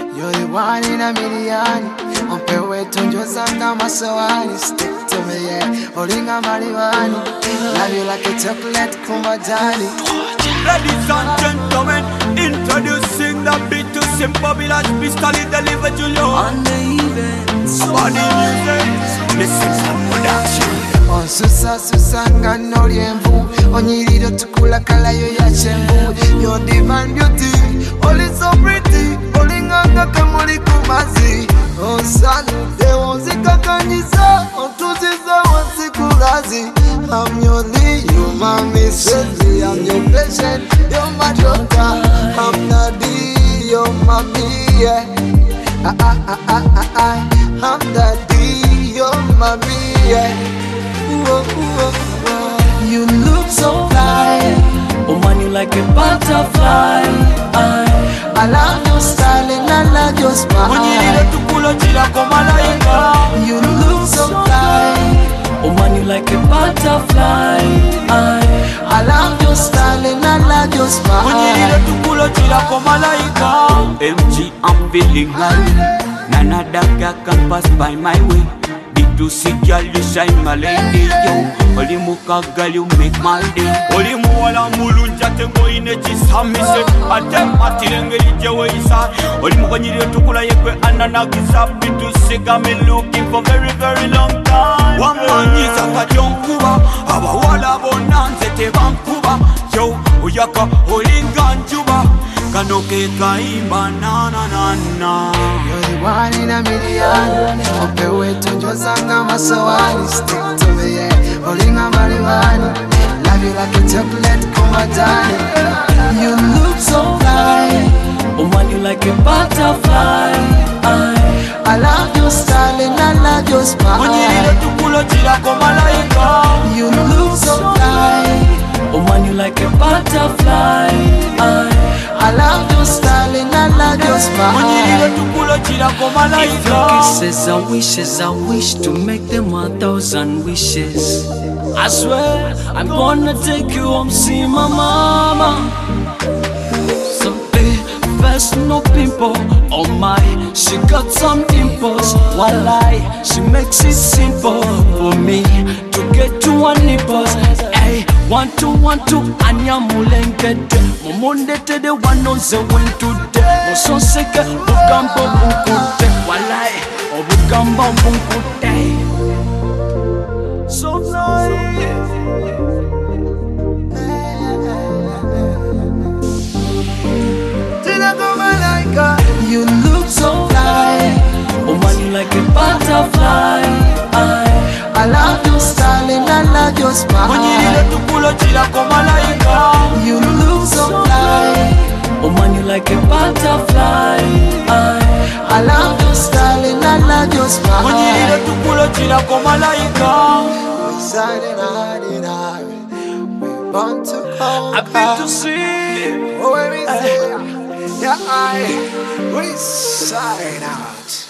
You're the one in a million. On pe wetu njozanga masawani. Stick to me, yeah. Olinga mariwani. Love you like a chocolate kumajani. Ladies and gentlemen, introducing the beat to Simple Village Pistoli delivered to you. On the event, About the music, listen some production. Onsusa susanga nolienvu. Onyiriro tukula kala yo ya chembu. Your divine beauty, all is so pretty. Olinganga kamuli kumazi. Onsanu de onzika kanyiza. Ontuziza wansikulazi. I'm your lead, you're my missus. I'm your patient, you're my doctor. I'm Daddy, you're my me, yeah. I'm Daddy, you're my me, yeah. you look so fly. Oh man, you like a butterfly. I love your style and I love your smile. You look so fly. Oh man, you like a butterfly. I love your style and I love your smile. MG, I'm feeling high. None other girl can pass by my way. B2C girl, you shine my lady, yo. Oli muka girl, you make my day. Oli muwala mulunja tengo inechi samise. Ate matirenge ijewe isa. Oli muka nyiri tukula yekwe ananagisa. B2C got me looking for very, very long time. Wamanyiza kajonkuba. Abawala bonanze te bankuba. Yo, uyaka olinga njuba. Kanoke kaimba na na na na. You're the one in a million. Ope wetu njozanga masawani. Stick to me, yeah. Olinga mariwani. Love you like a chocolate kumajani. You look so fly. Oh man, you like a butterfly. I love your style and I love your smile. You look so fly. Oh man, you like a butterfly. I love your style and I love your smile. If your kisses are wishes, I wish to make them 1,000 wishes. I swear, I'm gonna take you home, see my mama. First no pimple on my, she got some dimples. Walai, she makes it simple for me to get to one nipples. Hey, want to, anya mulengete. Mumunde te de wanoze wintu de. Moso seke, bukambo bunkute. Walai, o bukambo bunkute. So nice. You look so fly. Oh man, you like a butterfly. I love your style and I love your smile. You look so fly. Oh man, you like a butterfly. I love your style and I love your smile. We want to conquer. Happy to see. Oh, let me say, yeah, we sign out.